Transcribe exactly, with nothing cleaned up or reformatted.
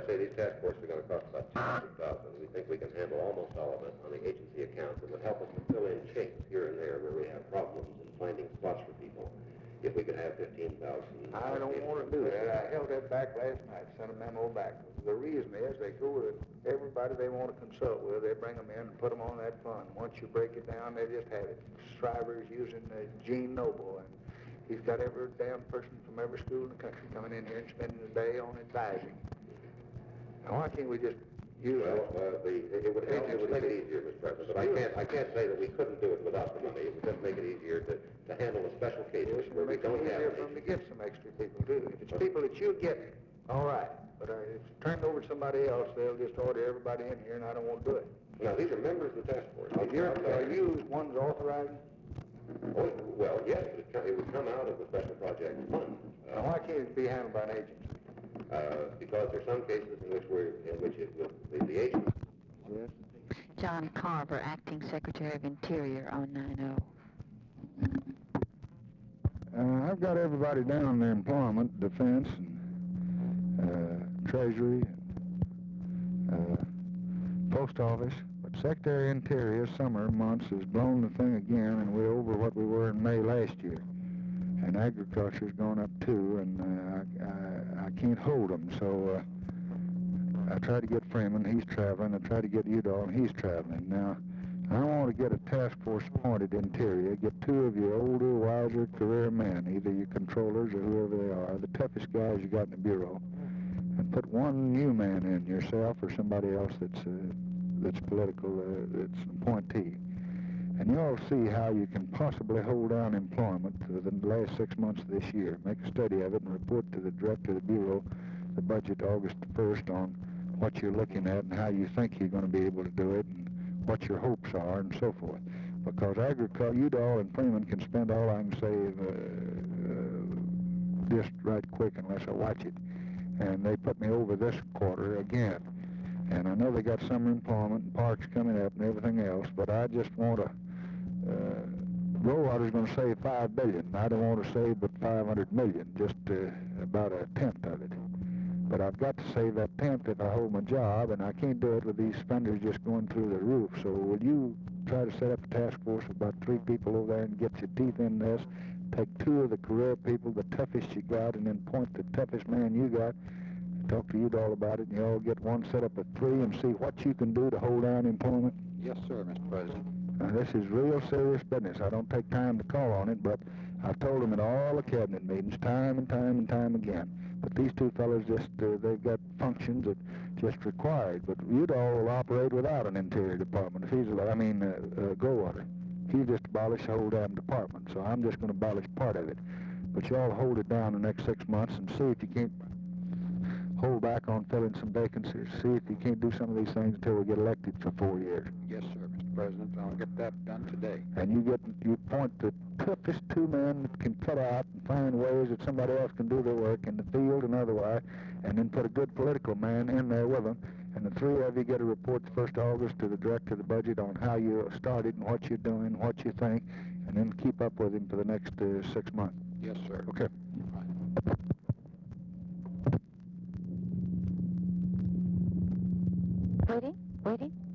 say these task forces are going to cost about two hundred thousand dollars. We think we can handle almost all of it on the agency account. It would help us to fill in chinks here and there where we have problems in finding spots for people. If we could have fifteen thousand dollars. I don't want to do that. I held that back last night, sent a memo back. The reason is they go with everybody they want to consult with. They bring them in and put them on that fund. Once you break it down, they just have it. Shriver's using uh, Gene Noble, and he's got every damn person from every school in the country coming in here and spending a day on advising. Now, why can't we just use Well, it? uh, the, it would help, it would make it easier, Mister President, but I can't, I can't say that we couldn't do it without the money. It would just make it easier to, to handle the special cases It where we makes it don't have easier an for them to agent. get some extra people, too. If it's people that you get, all right. But uh, if it's turned over to somebody else, they'll just order everybody in here, and I don't want to do it. Now, these are members of the task force. Are These you, are are outside. you ones authorizing? Oh, well, yes, it would come- it would come out of the special project fund. Now, why can't it be handled by an agency? Uh, because there are some cases in which we're, in which it would, the, the agent. Yes. John Carver, Acting Secretary of Interior on nine oh. Uh, I've got everybody down there, employment, defense, and uh, treasury, and, uh, post office. But Secretary of Interior, summer months, has blown the thing again, and we're over what we were in May last year. And agriculture's gone up too, and uh, I, I, I can't hold them. So uh, I tried to get Freeman, he's traveling. I tried to get Udall, and he's traveling. Now, I want to get a task force appointed interior, get two of your older, wiser career men, either your controllers or whoever they are, the toughest guys you got in the bureau, and put one new man in, yourself or somebody else that's uh, that's political, uh, that's an appointee. And you'll see how you can possibly hold down employment for the last six months of this year. Make a study of it and report to the director of the bureau, the budget August first, on what you're looking at and how you think you're going to be able to do it, and what your hopes are, and so forth. Because agriculture, Udall and Freeman can spend all I can save uh, uh, just right quick unless I watch it. And they put me over this quarter again. And I know they got summer employment and parks coming up and everything else, but I just want to, uh, Goldwater's going to save five billion. I don't want to save but five hundred million, just uh, about a tenth of it. But I've got to save that tenth if I hold my job, and I can't do it with these spenders just going through the roof. So will you try to set up a task force of about three people over there and get your teeth in this, take two of the career people, the toughest you got, and then point the toughest man you got, talk to Udall about it, and you all get one set up of three and see what you can do to hold down employment? Yes, sir, Mister President. Now, this is real serious business. I don't take time to call on it, but I've told them at all the cabinet meetings, time and time and time again. But these two fellows just, uh, they've got functions that just required. But Udall will operate without an interior department. If he's, I mean, uh, uh, Goldwater. He'll just abolish the whole damn department. So I'm just going to abolish part of it. But y'all hold it down the next six months and see if you can't hold back on filling some vacancies. See if you can't do some of these things until we get elected for four years. Yes, sir, Mister President. I'll get that done today. And you get you point the toughest two men that can cut out and find ways that somebody else can do their work in the field and otherwise, and then put a good political man in there with them. And the three of you get a report the first of August to the director of the budget on how you started and what you're doing, what you think, and then keep up with him for the next uh, six months. Yes, sir. Okay. Waiting, waiting.